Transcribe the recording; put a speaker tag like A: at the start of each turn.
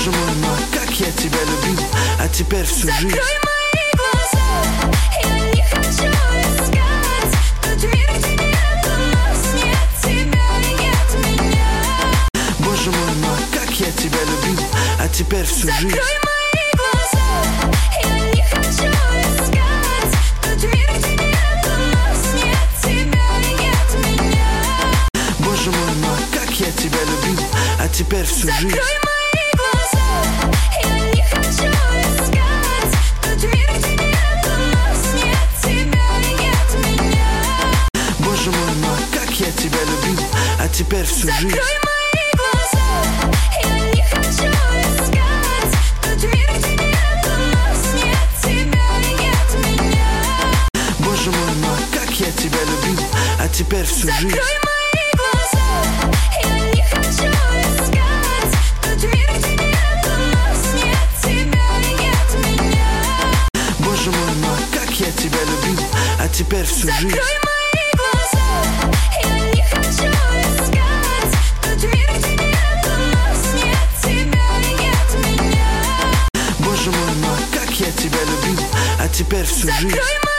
A: Боже мой, но как я тебя любил, а теперь всю жизнь.
B: Закрой мои глаза, я не хочу искать тот мир, где нет нас, нет тебя и нет меня.
A: Боже мой, но как я тебя любил, а теперь всю жизнь.
B: Закрой мои глаза, я не хочу искать тот мир, где нет нас, нет тебя и нет меня.
A: Боже мой, но как я тебя любил, а теперь всю жизнь.
B: Закрой мои глаза, я не хочу искать тот мир, где нет нас, нет тебя и нет меня.
A: Боже мой, но как я тебя любил, а теперь всю жизнь.
B: Закрой мои глаза, я не хочу искать тот мир, где нет нас, нет тебя и нет меня.
A: Боже мой, но как я тебя любил, а теперь всю жизнь.
B: Закрой мои глаза, я не хочу искать тот мир, где нет нас, нет тебя и нет меня.
A: Боже мой, но как я тебя любил, а теперь всю жизнь.
B: Закрой мои глаза, я не хочу искать тот мир, где нет нас, нет тебя и нет меня.
A: Боже мой, но как я тебя любил, а теперь всю жизнь.
B: Закрой